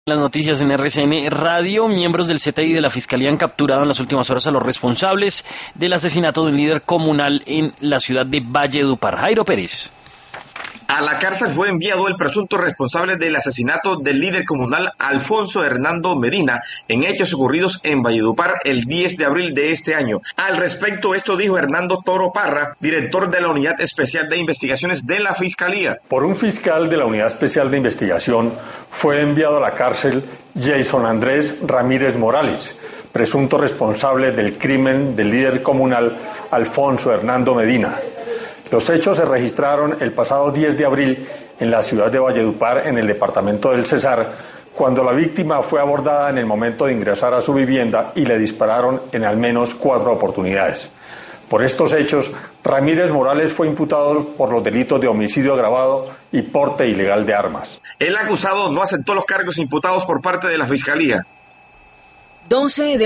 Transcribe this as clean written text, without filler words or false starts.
Las noticias en RCN Radio. Miembros del CTI y de la Fiscalía han capturado en las últimas horas a los responsables del asesinato de un líder comunal en la ciudad de Valledupar. Jairo Pérez. A la cárcel fue enviado el presunto responsable del asesinato del líder comunal Alfonso Hernando Medina en hechos ocurridos en Valledupar el 10 de abril de este año. Al respecto, esto dijo Hernando Toro Parra, director de la Unidad Especial de Investigaciones de la Fiscalía. Por un fiscal de la Unidad Especial de Investigación fue enviado a la cárcel Jason Andrés Ramírez Morales, presunto responsable del crimen del líder comunal Alfonso Hernando Medina. Los hechos se registraron el pasado 10 de abril en la ciudad de Valledupar, en el departamento del Cesar, cuando la víctima fue abordada en el momento de ingresar a su vivienda y le dispararon en al menos 4 oportunidades. Por estos hechos, Ramírez Morales fue imputado por los delitos de homicidio agravado y porte ilegal de armas. El acusado no aceptó los cargos imputados por parte de la Fiscalía.